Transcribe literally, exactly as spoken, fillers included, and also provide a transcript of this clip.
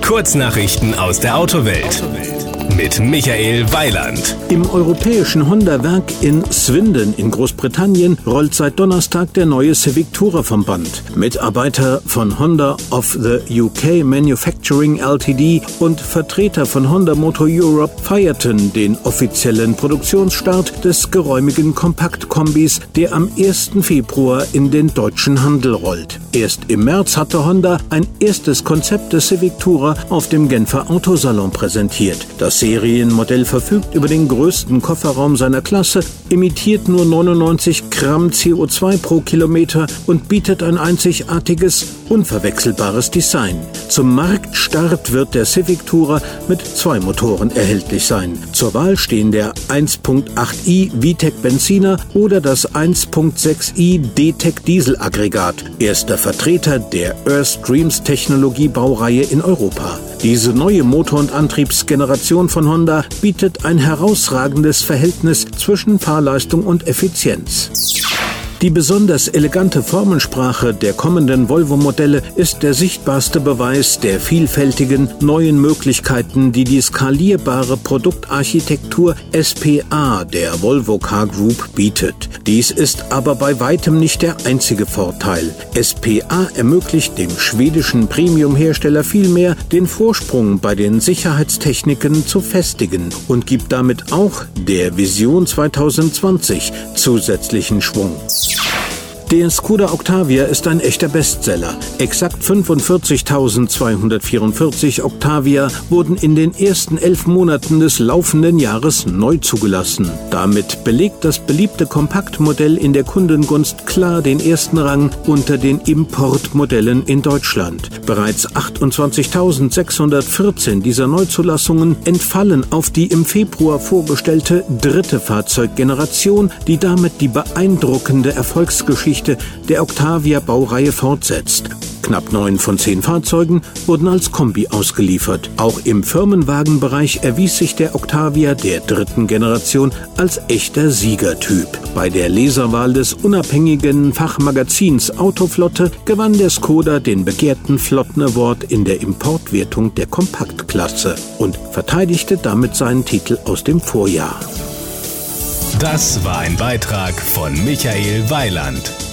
Kurznachrichten aus der Autowelt mit Michael Weiland. Im europäischen Honda-Werk in Swindon in Großbritannien rollt seit Donnerstag der neue Civic Tourer vom Band. Mitarbeiter von Honda of the U K Manufacturing Limited und Vertreter von Honda Motor Europe feierten den offiziellen Produktionsstart des geräumigen Kompaktkombis, der am ersten Februar in den deutschen Handel rollt. Erst im März hatte Honda ein erstes Konzept des Civic Tourer auf dem Genfer Autosalon präsentiert. Das Serienmodell verfügt über den größten Kofferraum seiner Klasse, emittiert nur neunundneunzig Gramm C O zwei pro Kilometer und bietet ein einzigartiges, unverwechselbares Design. Zum Marktstart wird der Civic Tourer mit zwei Motoren erhältlich sein. Zur Wahl stehen der eins Komma acht i VTEC Benziner oder das eins Komma sechs i D-Tec Dieselaggregat, erster Vertreter der Earth-Dreams Technologie-Baureihe in Europa. Diese neue Motor- und Antriebsgeneration von Honda bietet ein herausragendes Verhältnis zwischen Fahrleistung und Effizienz. Die besonders elegante Formensprache der kommenden Volvo-Modelle ist der sichtbarste Beweis der vielfältigen neuen Möglichkeiten, die die skalierbare Produktarchitektur S P A der Volvo Car Group bietet. Dies ist aber bei weitem nicht der einzige Vorteil. S P A ermöglicht dem schwedischen Premium-Hersteller vielmehr, den Vorsprung bei den Sicherheitstechniken zu festigen und gibt damit auch der Vision zwanzig zwanzig zusätzlichen Schwung. Der Skoda Octavia ist ein echter Bestseller. Exakt fünfundvierzigtausendzweihundertvierundvierzig Octavia wurden in den ersten elf Monaten des laufenden Jahres neu zugelassen. Damit belegt das beliebte Kompaktmodell in der Kundengunst klar den ersten Rang unter den Importmodellen in Deutschland. Bereits achtundzwanzigtausendsechshundertvierzehn dieser Neuzulassungen entfallen auf die im Februar vorgestellte dritte Fahrzeuggeneration, die damit die beeindruckende Erfolgsgeschichte der Octavia-Baureihe fortsetzt. Knapp neun von zehn Fahrzeugen wurden als Kombi ausgeliefert. Auch im Firmenwagenbereich erwies sich der Octavia der dritten Generation als echter Siegertyp. Bei der Leserwahl des unabhängigen Fachmagazins Autoflotte gewann der Skoda den begehrten Flotten Award in der Importwertung der Kompaktklasse und verteidigte damit seinen Titel aus dem Vorjahr. Das war ein Beitrag von Michael Weiland.